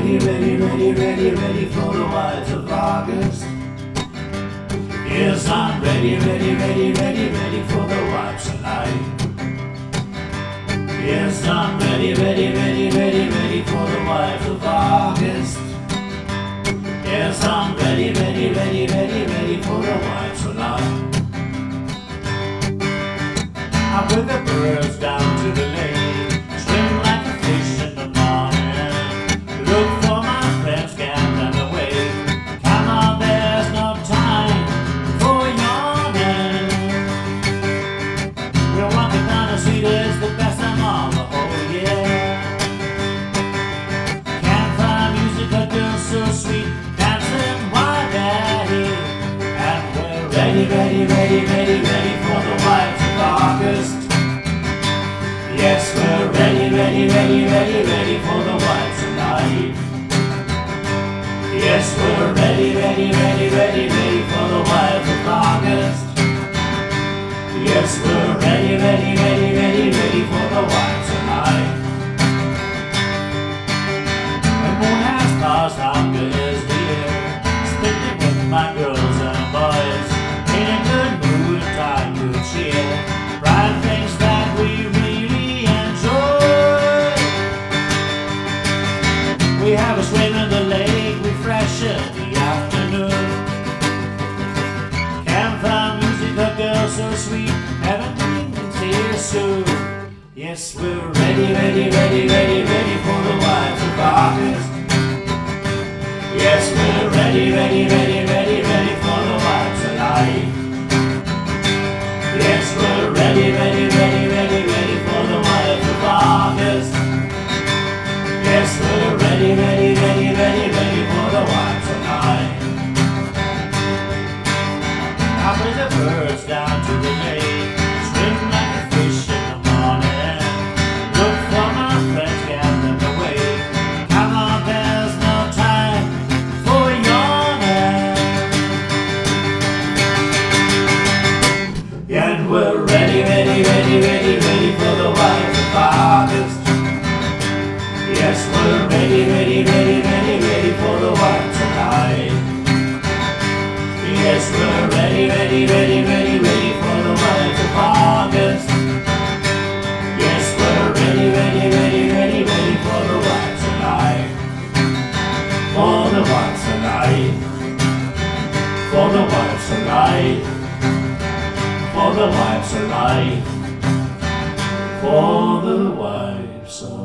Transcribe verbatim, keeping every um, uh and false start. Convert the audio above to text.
ready, ready, ready, ready, ready for the wilds of August. Yes, I'm ready, ready, ready, ready, ready for the wilds of night. Yes, I'm ready, ready, ready, ready, ready for the wilds of August. Yes, I'm ready, ready, ready, ready, ready for the wilds of night. I put the birds down to the lake, swim like a fish in the morning. Look for my friends scattered away. Come on, there's no time for yawning. We're walking down the street, it's the best time of the whole year. Campfire music, a girl so sweet, dancing while they're here. And we're ready, ready, ready, ready, ready for the wilds of August. Yes, we're ready, ready, ready, ready, ready for the wilds of night. Yes, we're ready, ready, ready, ready, ready for the wilds of August. Yes, we're ready, ready, ready, ready, ready for the wilds of night. The moon has passed, how good is the air, spending with my girls and boys, in a good mood, time, good cheer, bright things that we really enjoy. We have a swim in the lake, refresh in the afternoon. Campfire music, the girls so sweet, everything's here soon. Yes, we're ready, ready, ready, ready, ready for the wilds of August. Yes, we're ready, ready, ready, ready, ready for the wilds of night. Yes, we're ready, ready, ready, ready, ready for the wilds of August. Yes, we're ready, ready, ready, ready, ready for the wilds of night. I bring the birds down to the lake, swim like a fish in the morning. Look for my friends, get them away. Come on, there's no time for yawning. And we're ready, ready, ready, ready, ready for the wilds of August. Yes, we're ready, ready, ready, ready, ready for the wilds of night. Yes, we're ready, ready, ready, ready, ready for the wilds of August. Yes, we're ready, ready, ready, ready, ready for the wilds of night. For the wilds of night. For the wilds of night. For the wilds of night. For the wilds of